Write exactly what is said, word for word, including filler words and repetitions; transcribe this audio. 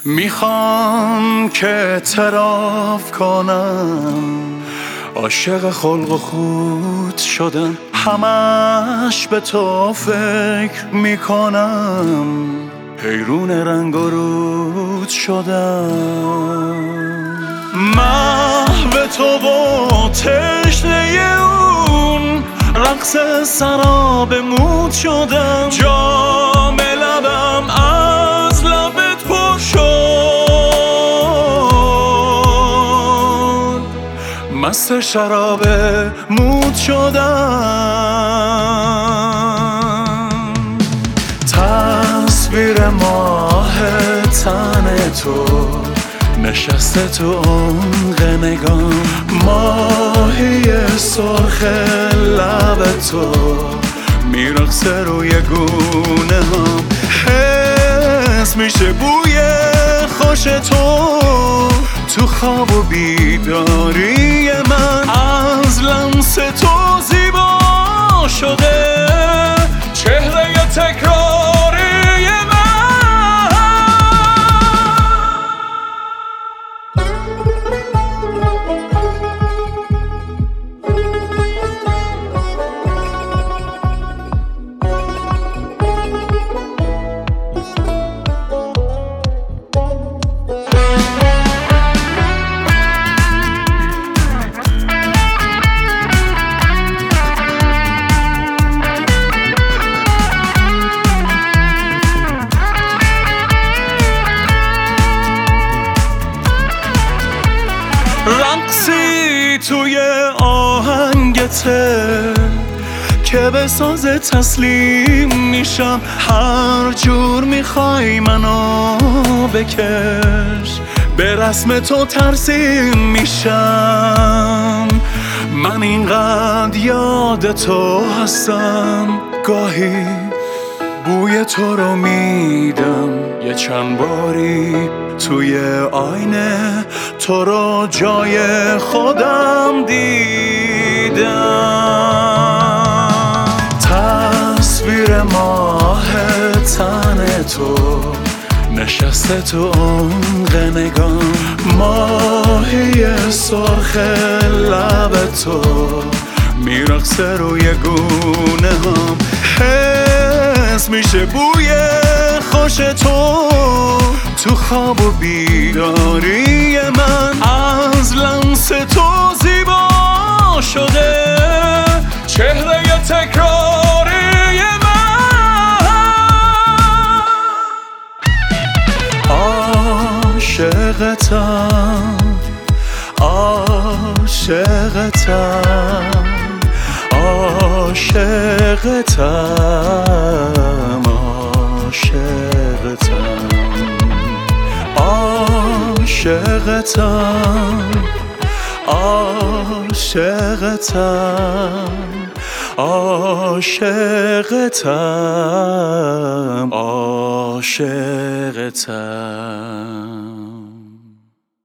میخوام که اعتراف کنم عاشق خلق و خود شدم، همش به تو فکر میکنم، حیرون رنگ و رود شدم. محو تو و تشنه اون رقص سراب مود شدم، جام لبم از لبت پر شد، مست شراب مود شدم. تصویر ماه تن تو نشسته تو عمق نگام، ماهی سرخ لب تو میرقصه روی گونه هم، حس میشه بوی خوش تو تو خواب و بیداری من، از لمس تو زیبا شده چهره تکراری من. رقصی توی آهنگته که به ساز تسلیم میشم، هر جور میخوای منو بکش به رسم تو ترسیم میشم. من اینقدر یاد تو هستم، گاهی بوی تو رو میدم، یه چند باری توی آینه تو رو جای خودم دیدم. تصویر ماه تن تو نشسته تو عمق نگام، ماهی سرخ لب تو میرقصه روی گونه هم، حس میشه بوی خوش تو تو خواب و بیداری من، از لمس تو زیبا شده چهره تکراری من. عاشقتم عاشقتم عاشقتم عاشقتم عاشقتم عاشقتم عاشقتم عاشقتم.